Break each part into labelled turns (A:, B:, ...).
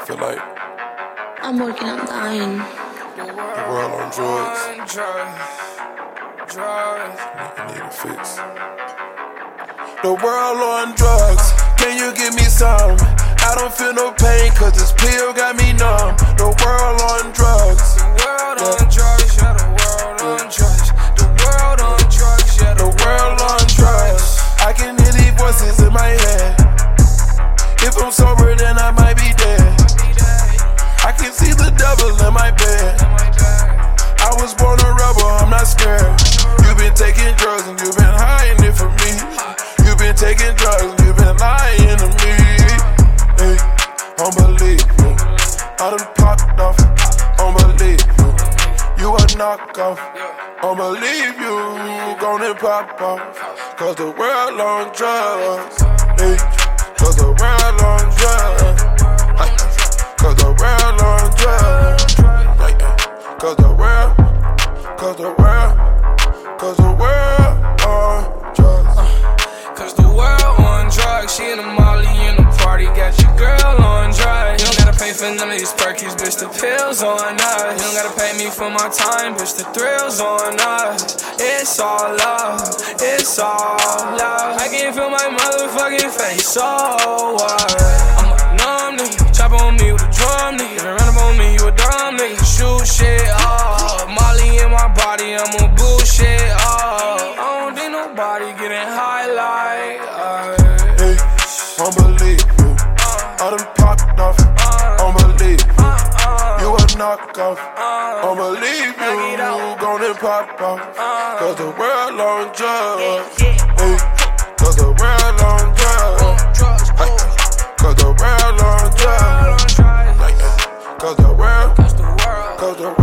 A: feel like
B: I'm working on dying.
A: the world on drugs. Need a fix. The world on drugs. Can you give me some? I don't feel no pain, cause this pill got me numb. The world on drugs.
C: The world on drugs, yeah, the world on drugs. The world on drugs, yeah,
A: The world on drugs. I can hear these voices in my head. If I'm sober, then I might be dead. I can see the devil in my bed. I was born a rebel, I'm not scared. You've been taking drugs and you've been hiding it from me. You've been taking drugs and you've been lying to me. Hey, unbelievable. I done popped off. Unbelievable. You a knockoff. Unbelieve you. Gonna pop off. Cause the world on drugs. Hey, cause the world on drugs. Cause the world on drugs. Cause the world on drugs.
C: Cause the world on drugs. She in the molly in the party, got your girl on drugs. You don't gotta pay for none of these perkies, bitch, the pills on us. You don't gotta pay me for my time, bitch, the thrills on us. It's all love, it's all love. I can feel my motherfucking face, so what? I'm a numb nigga, chop on me with a drum nigga. Run up on me, you a dumb nigga. Shoot shit up, Molly in my body, I'm a bullshit up. I don't think nobody getting high like us.
A: Hey, unbelievable. I done popped off. Unbelievable. You a knockoff. Unbelieve you. Gonna pop off. Cause the world on drugs. Hey, cause the world on drugs. Cause the world on drugs. Cause the world. Cause the world. Cause the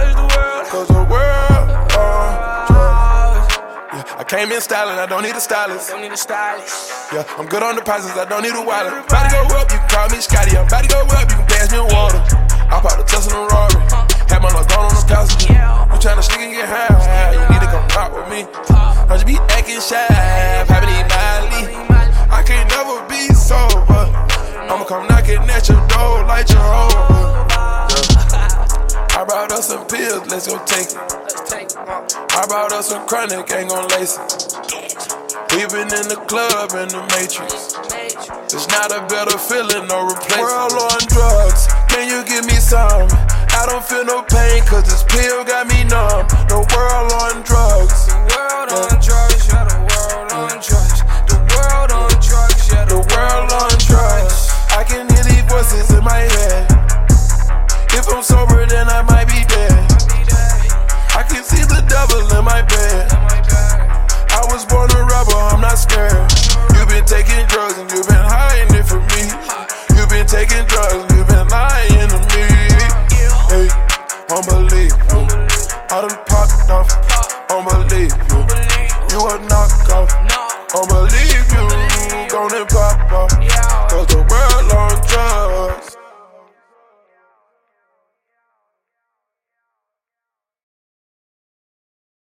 A: world on drugs. Yeah, I came in styling, I don't need a stylist.
C: Don't need a stylist.
A: Yeah, I'm good on deposits, I don't need a wallet. About to go up, you can call me Scotty. I'm about to go up, you can pass me water. I popped a Tesla and a Rari. Had my luck on the passenger. You tryna sneak and get high, you need to come pop with me. I just be acting shy, having to eat Miley. I can't never be sober. I'ma come knocking at your door like Jehovah. Yeah. I brought us some pills, let's go take it. I brought us some chronic, ain't gon' lace it. We been in the club in the Matrix. It's not a better feeling, no replacement. World on drugs, can you give me some? I don't feel no pain, cause this pill got me numb. The world on drugs.
C: The world on drugs, yeah, the world on drugs. The world on drugs, yeah,
A: The world on drugs. I can hear these voices in my head. If I'm sober, then I might be dead. I can see the devil in my bed. I was born a rebel, I'm not scared. You've been taking drugs and you've been hiding it from me. You've been taking drugs and you've been lying to me. Hey, unbelievable. I done popped off. Unbelievable. You a knockoff. Unbelieve you. Gonna pop off. Cause the world